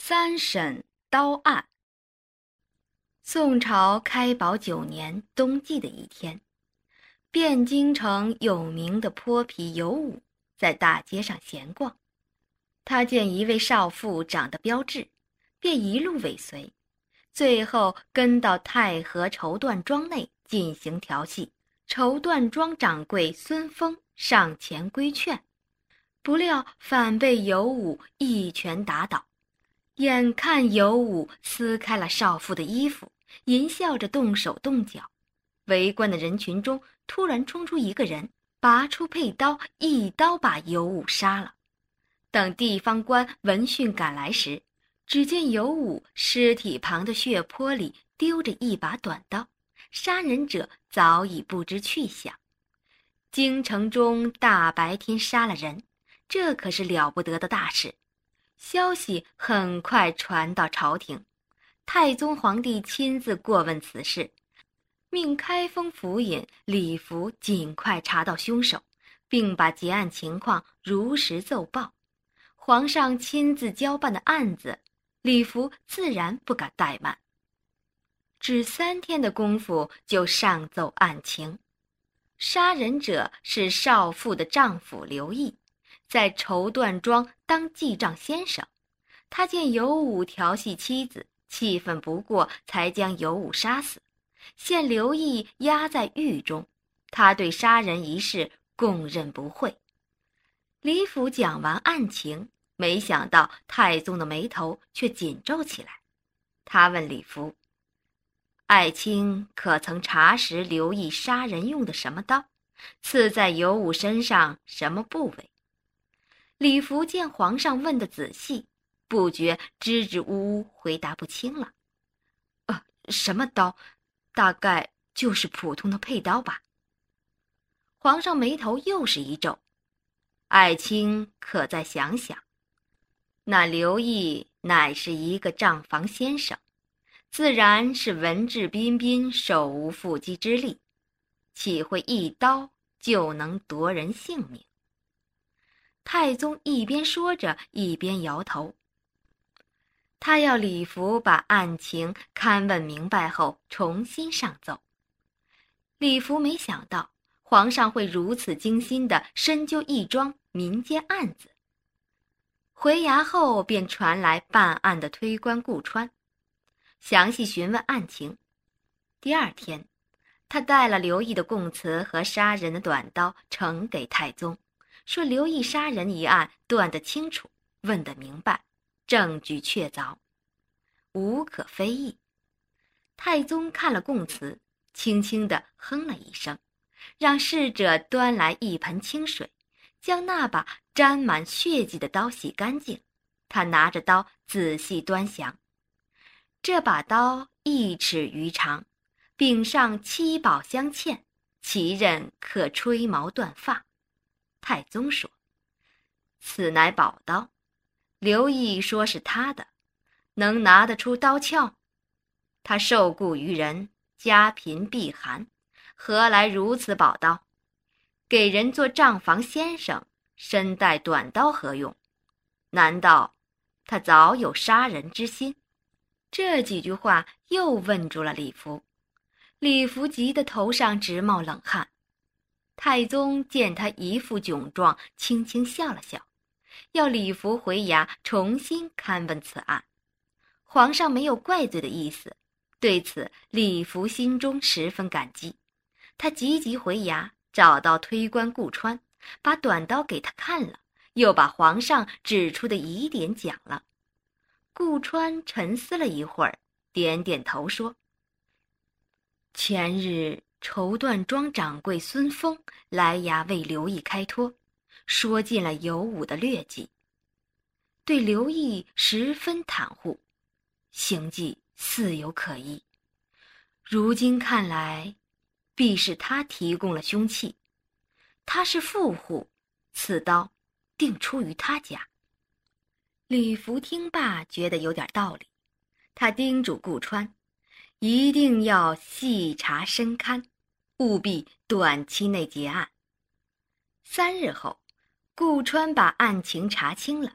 三审刀案。宋朝开宝9年冬季的一天，汴京城有名的泼皮尤武在大街上闲逛，他见一位少妇长得标致，便一路尾随，最后跟到太和绸缎庄内进行调戏。绸缎庄掌柜孙峰上前规劝，不料反被尤武一拳打倒。眼看尤武撕开了少妇的衣服，淫笑着动手动脚，围观的人群中突然冲出一个人，拔出佩刀，一刀把尤武杀了。等地方官闻讯赶来时，只见尤武尸体旁的血泊里丢着一把短刀，杀人者早已不知去向。京城中大白天杀了人，这可是了不得的大事。消息很快传到朝廷，太宗皇帝亲自过问此事，命开封府尹李福尽快查到凶手，并把结案情况如实奏报。皇上亲自交办的案子，李福自然不敢怠慢，只3天的功夫就上奏案情。杀人者是少妇的丈夫刘毅，在绸缎庄当记账先生。他见尤武调戏妻子，气愤不过，才将尤武杀死，现刘毅押在狱中。他对杀人一事供认不讳。李府讲完案情，没想到太宗的眉头却紧皱起来。他问李福：爱卿可曾查实刘毅杀人用的什么刀？刺在尤武身上什么部位？李福见皇上问得仔细，不觉支支吾吾回答不清了。什么刀？大概就是普通的佩刀吧。皇上眉头又是一皱：爱卿可再想想，那刘毅乃是一个账房先生，自然是文质彬彬，手无缚鸡之力，岂会一刀就能夺人性命？太宗一边说着，一边摇头。他要李福把案情勘问明白后重新上奏。李福没想到皇上会如此精心地深究一桩民间案子。回衙后便传来办案的推官顾川，详细询问案情。第2天，他带了刘毅的供词和杀人的短刀呈给太宗，说刘毅杀人一案断得清楚，问得明白，证据确凿，无可非议。太宗看了供词，轻轻地哼了一声，让侍者端来一盆清水，将那把沾满血迹的刀洗干净。他拿着刀仔细端详，这把刀1尺余长，柄上7宝镶嵌，其刃可吹毛断发。太宗说：此乃宝刀，刘毅说是他的，能拿得出刀鞘？他受雇于人，家贫避寒，何来如此宝刀？给人做账房先生，身带短刀何用？难道他早有杀人之心？这几句话又问住了李福。李福急得头上直冒冷汗。太宗见他一副窘状，轻轻笑了笑，要李福回衙重新勘问此案。皇上没有怪罪的意思，对此李福心中十分感激。他急急回衙，找到推官顾川，把短刀给他看了，又把皇上指出的疑点讲了。顾川沉思了一会儿，点点头说：前日绸缎庄掌柜孙峰来衙为刘毅开脱，说尽了尤武的劣迹，对刘毅十分袒护，行迹似有可疑。如今看来，必是他提供了凶器。他是富户，此刀定出于他家。李福听罢，觉得有点道理，他叮嘱顾川，一定要细查深勘，务必短期内结案。3日后，顾川把案情查清了，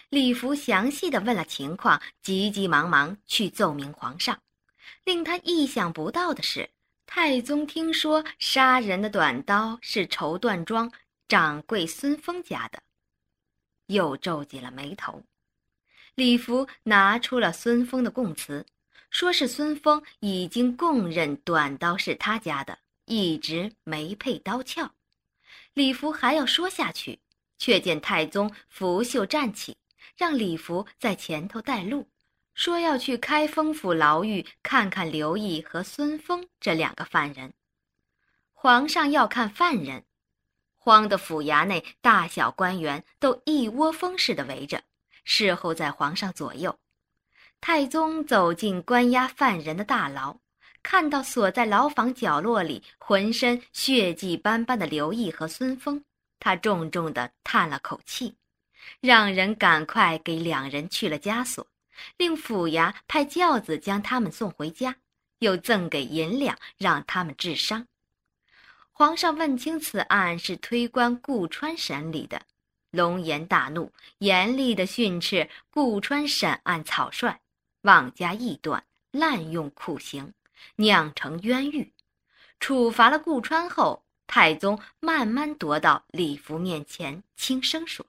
李福详细地问了情况，急急忙忙去奏明皇上。令他意想不到的是，太宗听说杀人的短刀是绸缎庄掌柜孙峰家的，又皱紧了眉头。李福拿出了孙峰的供词，说是孙峰已经供认短刀是他家的，一直没配刀鞘。李福还要说下去，却见太宗拂袖站起，让李福在前头带路，说要去开封府牢狱看看刘毅和孙峰这2个犯人。皇上要看犯人，慌得府衙内大小官员都一窝蜂似的围着，侍候在皇上左右。太宗走进关押犯人的大牢，看到锁在牢房角落里浑身血迹斑斑的刘毅和孙峰，他重重地叹了口气，让人赶快给2人去了枷锁，令府衙派轿子将他们送回家，又赠给银两让他们治伤。皇上问清此案是推官顾川审理的，龙颜大怒，严厉地训斥顾川审案草率，妄加臆断，滥用酷刑，酿成冤狱。处罚了顾川后，太宗慢慢踱到李福面前，轻声说：“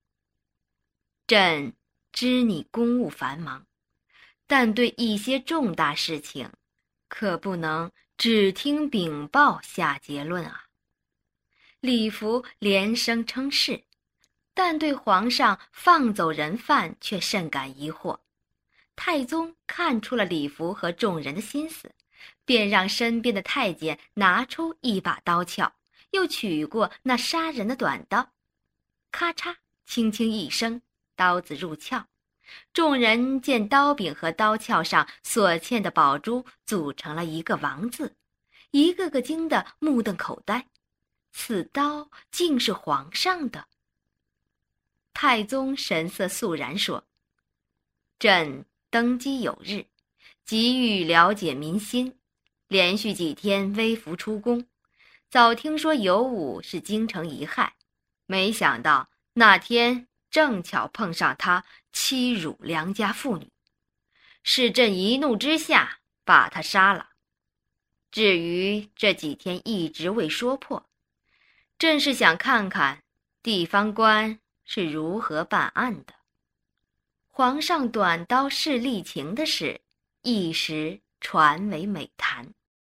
朕知你公务繁忙，但对一些重大事情，可不能只听禀报下结论啊。”李福连声称是，但对皇上放走人犯却甚感疑惑。太宗看出了李福和众人的心思，便让身边的太监拿出一把刀鞘，又取过那杀人的短刀，咔嚓轻轻一声，刀子入鞘。众人见刀柄和刀鞘上所嵌的宝珠组成了一个王字，一个个惊得目瞪口呆，此刀竟是皇上的。太宗神色肃然说：“朕登基有日，急欲了解民心，连续几天微服出宫，早听说尤武是京城遗害，没想到那天正巧碰上他欺辱良家妇女，是朕一怒之下把他杀了。至于这几天一直未说破，朕是想看看地方官是如何办案的。”皇上短刀试力情的事，一时传为美谈。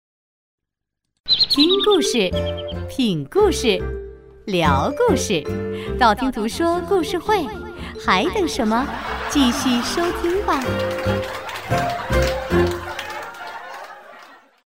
听故事，品故事，聊故事，道听途说故事会，还等什么？继续收听吧。